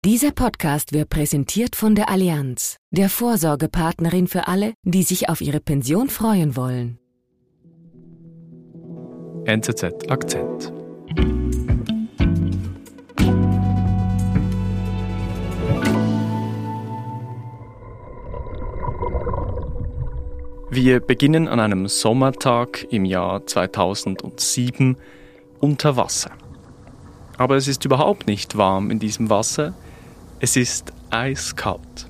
Dieser Podcast wird präsentiert von der Allianz, der Vorsorgepartnerin für alle, die sich auf ihre Pension freuen wollen. NZZ Akzent. Wir beginnen an einem Sommertag im Jahr 2007 unter Wasser. Aber es ist überhaupt nicht warm in diesem Wasser, es ist eiskalt.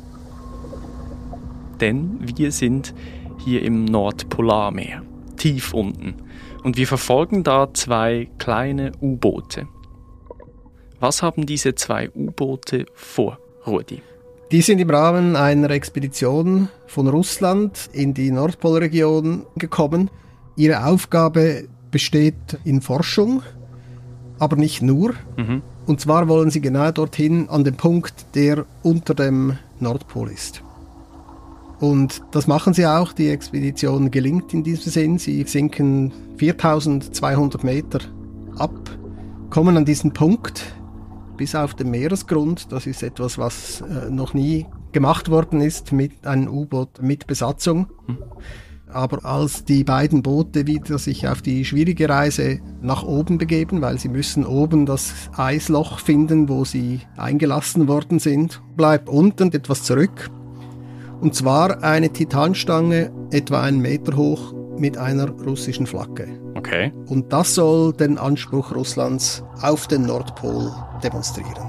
Denn wir sind hier im Nordpolarmeer, tief unten, und wir verfolgen da zwei kleine U-Boote. Was haben diese zwei U-Boote vor, Rudi? Die sind im Rahmen einer Expedition von Russland in die Nordpolregion gekommen. Ihre Aufgabe besteht in Forschung, aber nicht nur. Und zwar wollen sie genau dorthin, an den Punkt, der unter dem Nordpol ist. Und das machen sie auch. Die Expedition gelingt in diesem Sinn. Sie sinken 4200 Meter ab, kommen an diesen Punkt bis auf den Meeresgrund. Das ist etwas, was noch nie gemacht worden ist mit einem U-Boot mit Besatzung. Aber als die beiden Boote wieder sich auf die schwierige Reise nach oben begeben, weil sie müssen oben das Eisloch finden, wo sie eingelassen worden sind, bleibt unten etwas zurück. Und zwar eine Titanstange, etwa 1 Meter hoch, mit einer russischen Flagge. Okay. Und das soll den Anspruch Russlands auf den Nordpol demonstrieren.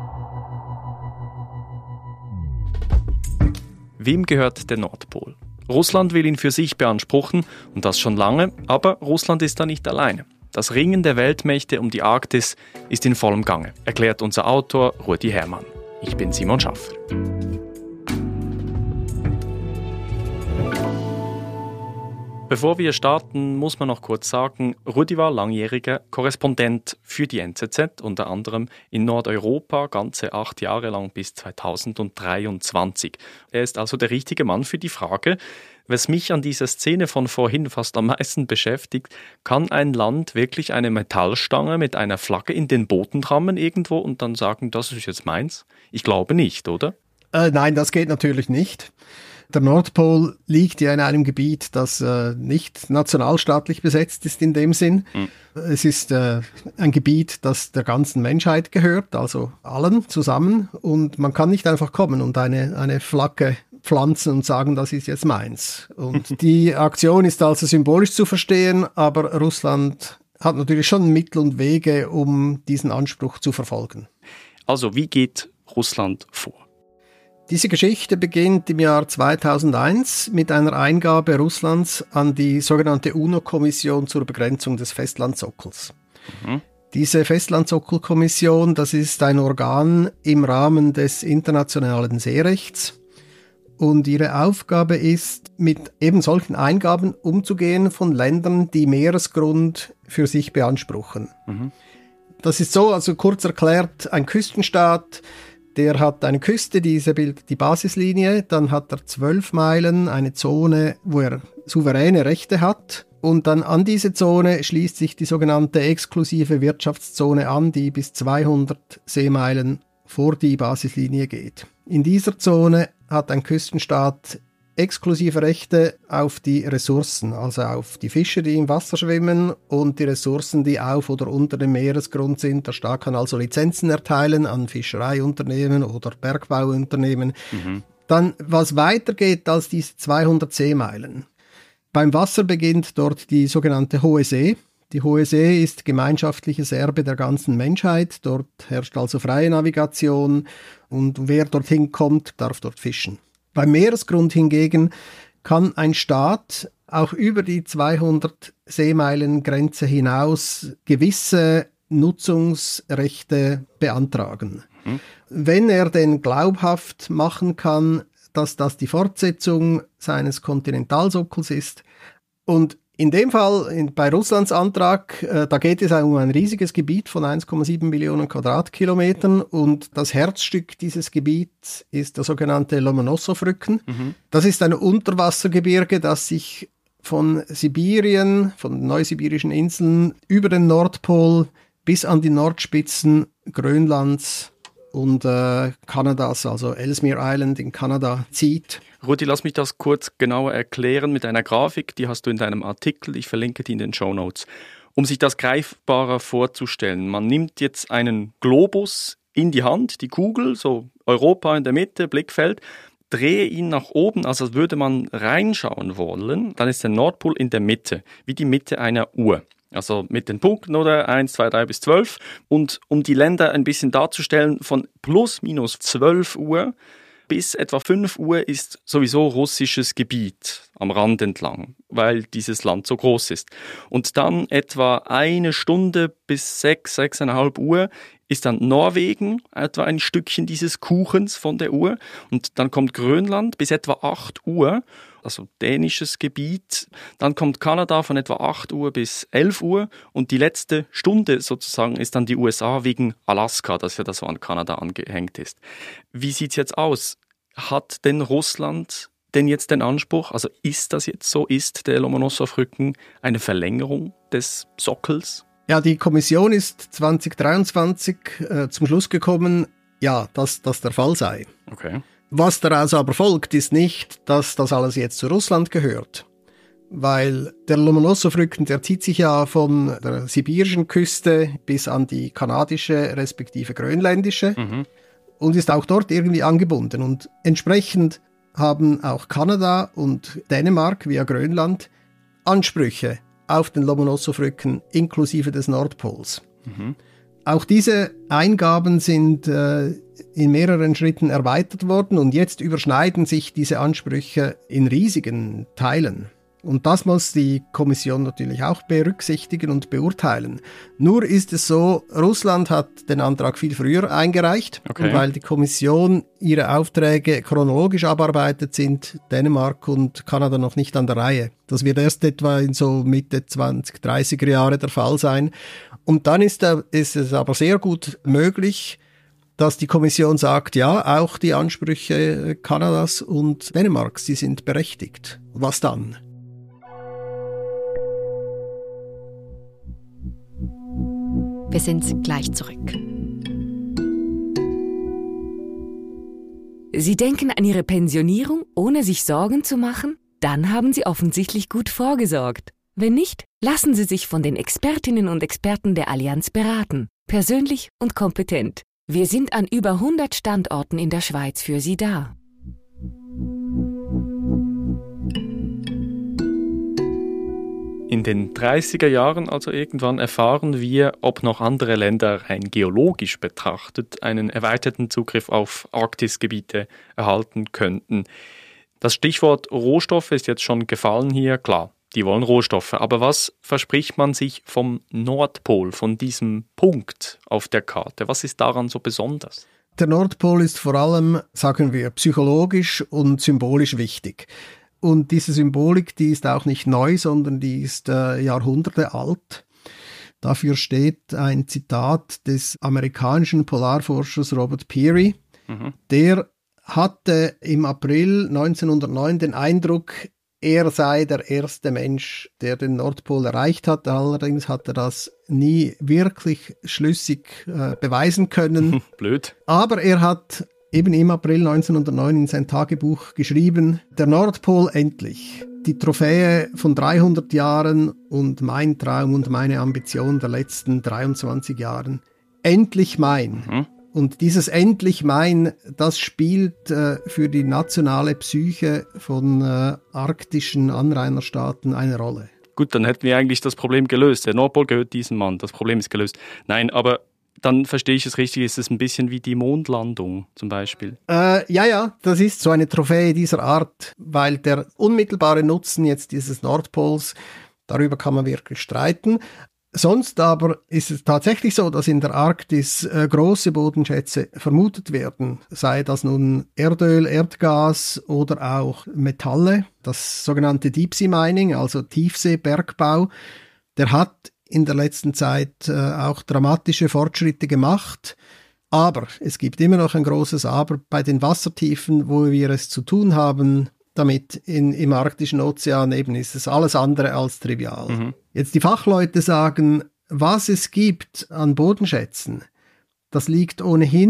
Wem gehört der Nordpol? Russland will ihn für sich beanspruchen, und das schon lange, aber Russland ist da nicht alleine. Das Ringen der Weltmächte um die Arktis ist in vollem Gange, erklärt unser Autor Rudi Herrmann. Ich bin Simon Schaffer. Bevor wir starten, muss man noch kurz sagen, Rudi war langjähriger Korrespondent für die NZZ, unter anderem in Nordeuropa, ganze 8 Jahre lang bis 2023. Er ist also der richtige Mann für die Frage, was mich an dieser Szene von vorhin fast am meisten beschäftigt: Kann ein Land wirklich eine Metallstange mit einer Flagge in den Boden rammen irgendwo und dann sagen, das ist jetzt meins? Ich glaube nicht, oder? Nein, das geht natürlich nicht. Der Nordpol liegt ja in einem Gebiet, das nicht nationalstaatlich besetzt ist in dem Sinn. Es ist ein Gebiet, das der ganzen Menschheit gehört, also allen zusammen. Und man kann nicht einfach kommen und eine Flagge pflanzen und sagen, das ist jetzt meins. Und die Aktion ist also symbolisch zu verstehen, aber Russland hat natürlich schon Mittel und Wege, um diesen Anspruch zu verfolgen. Also, wie geht Russland vor? Diese Geschichte beginnt im Jahr 2001 mit einer Eingabe Russlands an die sogenannte UNO-Kommission zur Begrenzung des Festlandsockels. Diese Festlandssockelkommission, das ist ein Organ im Rahmen des internationalen Seerechts. Und ihre Aufgabe ist, mit eben solchen Eingaben umzugehen von Ländern, die Meeresgrund für sich beanspruchen. Das ist so, also kurz erklärt, ein Küstenstaat, der hat eine Küste, diese bildet die Basislinie, dann hat er 12 Meilen, eine Zone, wo er souveräne Rechte hat, und dann an diese Zone schließt sich die sogenannte exklusive Wirtschaftszone an, die bis 200 Seemeilen vor die Basislinie geht. In dieser Zone hat ein Küstenstaat exklusive Rechte auf die Ressourcen, also auf die Fische, die im Wasser schwimmen, und die Ressourcen, die auf oder unter dem Meeresgrund sind. Der Staat kann also Lizenzen erteilen an Fischereiunternehmen oder Bergbauunternehmen. Dann, was weitergeht als diese 200 Seemeilen. Beim Wasser beginnt dort die sogenannte Hohe See. Die Hohe See ist gemeinschaftliches Erbe der ganzen Menschheit. Dort herrscht also freie Navigation, und wer dorthin kommt, darf dort fischen. Beim Meeresgrund hingegen kann ein Staat auch über die 200 Seemeilen Grenze hinaus gewisse Nutzungsrechte beantragen. Wenn er denn glaubhaft machen kann, dass das die Fortsetzung seines Kontinentalsockels ist. Und in dem Fall, bei Russlands Antrag, da geht es um ein riesiges Gebiet von 1,7 Millionen Quadratkilometern, und das Herzstück dieses Gebiets ist der sogenannte Lomonossow-Rücken. Das ist ein Unterwassergebirge, das sich von Sibirien, von den Neusibirischen Inseln, über den Nordpol bis an die Nordspitzen Grönlands und Kanadas, also Ellesmere Island in Kanada, zieht. Rudi, lass mich das kurz genauer erklären mit einer Grafik, die hast du in deinem Artikel, ich verlinke die in den Shownotes. Um sich das greifbarer vorzustellen, man nimmt jetzt einen Globus in die Hand, die Kugel, so Europa in der Mitte, Blickfeld, drehe ihn nach oben, also als würde man reinschauen wollen, dann ist der Nordpol in der Mitte, wie die Mitte einer Uhr. Also mit den Punkten oder 1, 2, 3 bis 12. Und um die Länder ein bisschen darzustellen, von plus minus 12 Uhr bis etwa 5 Uhr ist sowieso russisches Gebiet am Rand entlang, weil dieses Land so groß ist. Und dann etwa 1 Stunde bis 6, 6,5 Uhr ist dann Norwegen, etwa ein Stückchen dieses Kuchens von der Uhr. Und dann kommt Grönland bis etwa 8 Uhr, also dänisches Gebiet. Dann kommt Kanada von etwa 8 Uhr bis 11 Uhr. Und die letzte Stunde sozusagen ist dann die USA wegen Alaska, das ja das so an Kanada angehängt ist. Wie sieht's jetzt aus? Hat denn Russland denn jetzt den Anspruch, also ist das jetzt so, ist der Lomonossow-Rücken eine Verlängerung des Sockels? Ja, die Kommission ist 2023 zum Schluss gekommen, ja, dass das der Fall sei. Okay. Was daraus aber folgt, ist nicht, dass das alles jetzt zu Russland gehört. Weil der Lomonossow-Rücken, der zieht sich ja von der sibirischen Küste bis an die kanadische respektive grönländische und ist auch dort irgendwie angebunden. Und entsprechend haben auch Kanada und Dänemark via Grönland Ansprüche auf den Lomonossow-Rücken inklusive des Nordpols. Auch diese Eingaben sind in mehreren Schritten erweitert worden und jetzt überschneiden sich diese Ansprüche in riesigen Teilen. Und das muss die Kommission natürlich auch berücksichtigen und beurteilen. Nur ist es so, Russland hat den Antrag viel früher eingereicht. Okay. Und weil die Kommission ihre Aufträge chronologisch abarbeitet, sind Dänemark und Kanada noch nicht an der Reihe. Das wird erst etwa in so Mitte 2030er Jahre der Fall sein. Und dann ist es aber sehr gut möglich, dass die Kommission sagt, ja, auch die Ansprüche Kanadas und Dänemarks, die sind berechtigt. Was dann? Wir sind gleich zurück. Sie denken an Ihre Pensionierung, ohne sich Sorgen zu machen? Dann haben Sie offensichtlich gut vorgesorgt. Wenn nicht, lassen Sie sich von den Expertinnen und Experten der Allianz beraten. Persönlich und kompetent. Wir sind an über 100 Standorten in der Schweiz für Sie da. In den 30er Jahren also irgendwann erfahren wir, ob noch andere Länder rein geologisch betrachtet einen erweiterten Zugriff auf Arktisgebiete erhalten könnten. Das Stichwort Rohstoffe ist jetzt schon gefallen hier, klar, die wollen Rohstoffe. Aber was verspricht man sich vom Nordpol, von diesem Punkt auf der Karte? Was ist daran so besonders? Der Nordpol ist vor allem, sagen wir, psychologisch und symbolisch wichtig. Und diese Symbolik, die ist auch nicht neu, sondern die ist Jahrhunderte alt. Dafür steht ein Zitat des amerikanischen Polarforschers Robert Peary. Der hatte im April 1909 den Eindruck, er sei der erste Mensch, der den Nordpol erreicht hat. Allerdings hat er das nie wirklich schlüssig beweisen können. Blöd. Aber er hat eben im April 1909 in sein Tagebuch geschrieben, der Nordpol endlich, die Trophäe von 300 Jahren und mein Traum und meine Ambition der letzten 23 Jahren. Endlich mein. Und dieses endlich mein, das spielt für die nationale Psyche von arktischen Anrainerstaaten eine Rolle. Gut, dann hätten wir eigentlich das Problem gelöst. Der Nordpol gehört diesem Mann, das Problem ist gelöst. Nein, aber dann verstehe ich es richtig, ist es ein bisschen wie die Mondlandung zum Beispiel. Ja, das ist so eine Trophäe dieser Art, weil der unmittelbare Nutzen jetzt dieses Nordpols, darüber kann man wirklich streiten. Sonst aber ist es tatsächlich so, dass in der Arktis große Bodenschätze vermutet werden, sei das nun Erdöl, Erdgas oder auch Metalle. Das sogenannte Deep Sea Mining, also Tiefseebergbau, der hat in der letzten Zeit auch dramatische Fortschritte gemacht. Aber es gibt immer noch ein großes Aber bei den Wassertiefen, wo wir es zu tun haben. Damit im Arktischen Ozean eben ist es alles andere als trivial. Jetzt die Fachleute sagen, was es gibt an Bodenschätzen, das liegt ohnehin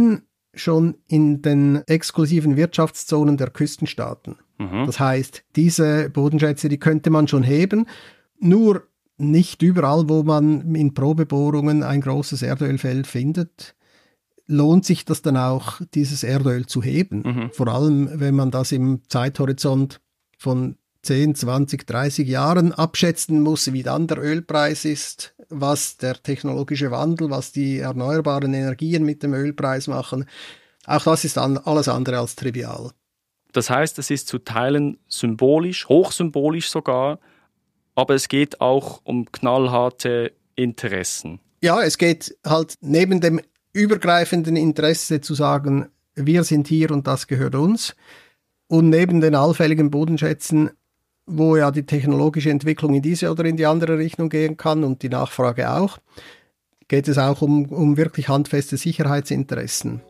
schon in den exklusiven Wirtschaftszonen der Küstenstaaten. Das heißt, diese Bodenschätze, die könnte man schon heben, nur nicht überall, wo man in Probebohrungen ein großes Erdölfeld findet, lohnt sich das dann auch, dieses Erdöl zu heben. Vor allem, wenn man das im Zeithorizont von 10, 20, 30 Jahren abschätzen muss, wie dann der Ölpreis ist, was der technologische Wandel, was die erneuerbaren Energien mit dem Ölpreis machen. Auch das ist alles andere als trivial. Das heißt, es ist zu Teilen symbolisch, hochsymbolisch sogar, aber es geht auch um knallharte Interessen. Ja, es geht halt neben dem übergreifenden Interesse zu sagen, wir sind hier und das gehört uns, und neben den allfälligen Bodenschätzen, wo ja die technologische Entwicklung in diese oder in die andere Richtung gehen kann und die Nachfrage auch, geht es auch um wirklich handfeste Sicherheitsinteressen.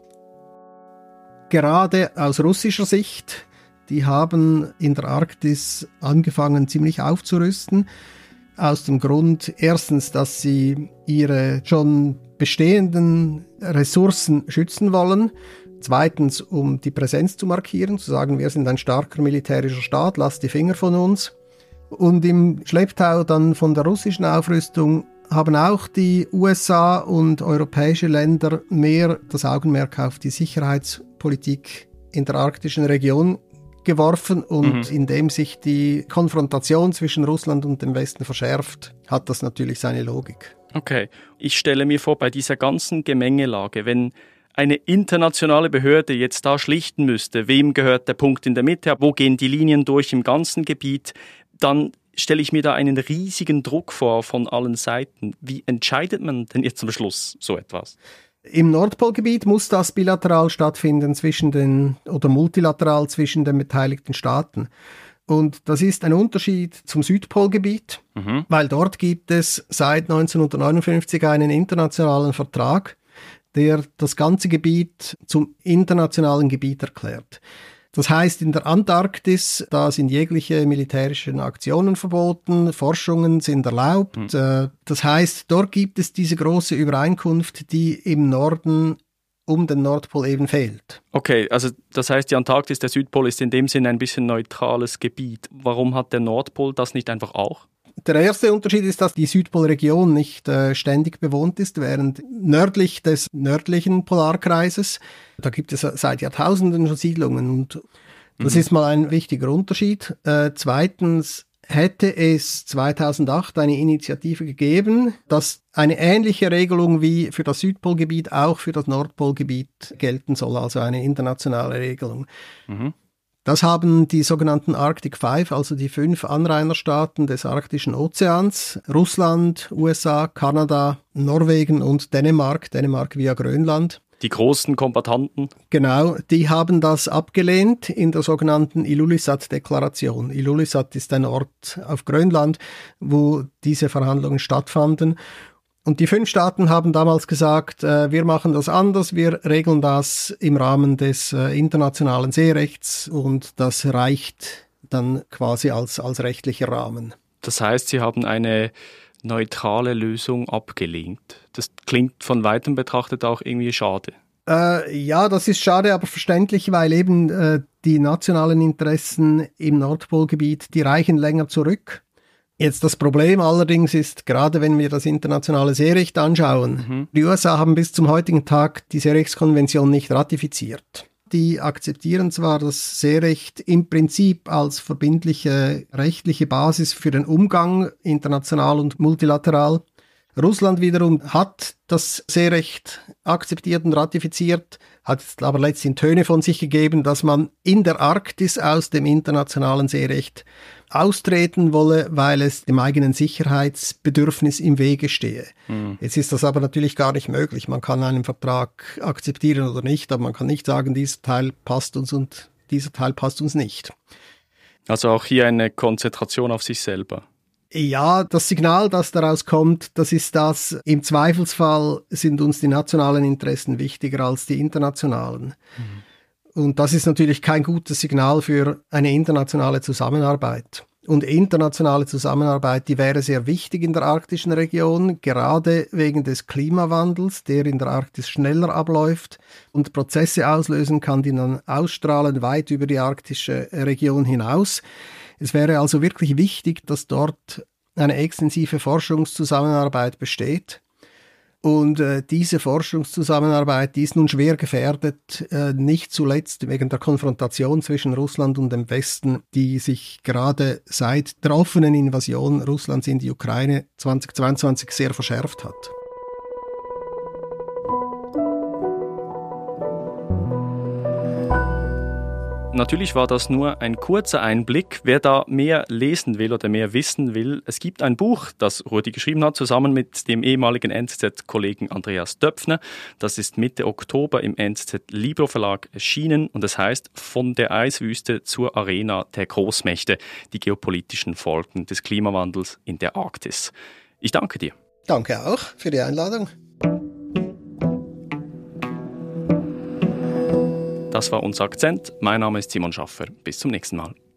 Gerade aus russischer Sicht, die haben in der Arktis angefangen, ziemlich aufzurüsten. Aus dem Grund, erstens, dass sie ihre schon bestehenden Ressourcen schützen wollen. Zweitens, um die Präsenz zu markieren, zu sagen, wir sind ein starker militärischer Staat, lasst die Finger von uns. Und im Schlepptau dann von der russischen Aufrüstung haben auch die USA und europäische Länder mehr das Augenmerk auf die Sicherheitspolitik in der arktischen Region geworfen, und indem sich die Konfrontation zwischen Russland und dem Westen verschärft, hat das natürlich seine Logik. Okay, ich stelle mir vor, bei dieser ganzen Gemengelage, wenn eine internationale Behörde jetzt da schlichten müsste, wem gehört der Punkt in der Mitte, wo gehen die Linien durch im ganzen Gebiet, dann stelle ich mir da einen riesigen Druck vor von allen Seiten. Wie entscheidet man denn jetzt am Schluss so etwas? Im Nordpolgebiet muss das bilateral stattfinden oder multilateral zwischen den beteiligten Staaten. Und das ist ein Unterschied zum Südpolgebiet, weil dort gibt es seit 1959 einen internationalen Vertrag, der das ganze Gebiet zum internationalen Gebiet erklärt. Das heißt, in der Antarktis, da sind jegliche militärischen Aktionen verboten, Forschungen sind erlaubt. Das heißt, dort gibt es diese große Übereinkunft, die im Norden um den Nordpol eben fehlt. Okay, also das heißt, die Antarktis, der Südpol, ist in dem Sinne ein bisschen neutrales Gebiet. Warum hat der Nordpol das nicht einfach auch? Der erste Unterschied ist, dass die Südpolregion nicht ständig bewohnt ist, während nördlich des nördlichen Polarkreises, da gibt es seit Jahrtausenden schon Siedlungen, und das ist mal ein wichtiger Unterschied. Zweitens hätte es 2008 eine Initiative gegeben, dass eine ähnliche Regelung wie für das Südpolgebiet auch für das Nordpolgebiet gelten soll, also eine internationale Regelung. Das haben die sogenannten Arctic Five, also die 5 Anrainerstaaten des Arktischen Ozeans, Russland, USA, Kanada, Norwegen und Dänemark via Grönland. Die großen Kombattanten. Genau, die haben das abgelehnt in der sogenannten Ilulissat-Deklaration. Ilulissat ist ein Ort auf Grönland, wo diese Verhandlungen stattfanden. Und die 5 Staaten haben damals gesagt, wir machen das anders, wir regeln das im Rahmen des internationalen Seerechts, und das reicht dann quasi als rechtlicher Rahmen. Das heißt, Sie haben eine neutrale Lösung abgelehnt. Das klingt von weitem betrachtet auch irgendwie schade. Ja, das ist schade, aber verständlich, weil eben die nationalen Interessen im Nordpolgebiet, die reichen länger zurück. Jetzt das Problem allerdings ist, gerade wenn wir das internationale Seerecht anschauen, die USA haben bis zum heutigen Tag die Seerechtskonvention nicht ratifiziert. Die akzeptieren zwar das Seerecht im Prinzip als verbindliche rechtliche Basis für den Umgang international und multilateral. Russland wiederum hat das Seerecht akzeptiert und ratifiziert, hat aber letztlich Töne von sich gegeben, dass man in der Arktis aus dem internationalen Seerecht austreten wolle, weil es dem eigenen Sicherheitsbedürfnis im Wege stehe. Jetzt ist das aber natürlich gar nicht möglich. Man kann einen Vertrag akzeptieren oder nicht, aber man kann nicht sagen, dieser Teil passt uns und dieser Teil passt uns nicht. Also auch hier eine Konzentration auf sich selber. Ja, das Signal, das daraus kommt, das ist das, im Zweifelsfall sind uns die nationalen Interessen wichtiger als die internationalen. Und das ist natürlich kein gutes Signal für eine internationale Zusammenarbeit. und internationale Zusammenarbeit, die wäre sehr wichtig in der arktischen Region, gerade wegen des Klimawandels, der in der Arktis schneller abläuft und Prozesse auslösen kann, die dann ausstrahlen weit über die arktische Region hinaus. Es wäre also wirklich wichtig, dass dort eine extensive Forschungszusammenarbeit besteht. Und diese Forschungszusammenarbeit, die ist nun schwer gefährdet, nicht zuletzt wegen der Konfrontation zwischen Russland und dem Westen, die sich gerade seit der offenen Invasion Russlands in die Ukraine 2022 sehr verschärft hat. Natürlich war das nur ein kurzer Einblick. Wer da mehr lesen will oder mehr wissen will, es gibt ein Buch, das Rudi geschrieben hat, zusammen mit dem ehemaligen NZZ-Kollegen Andreas Döpfner. Das ist Mitte Oktober im NZZ Libro Verlag erschienen und es heißt Von der Eiswüste zur Arena der Großmächte, die geopolitischen Folgen des Klimawandels in der Arktis. Ich danke dir. Danke auch für die Einladung. Das war unser Akzent. Mein Name ist Simon Schaffer. Bis zum nächsten Mal.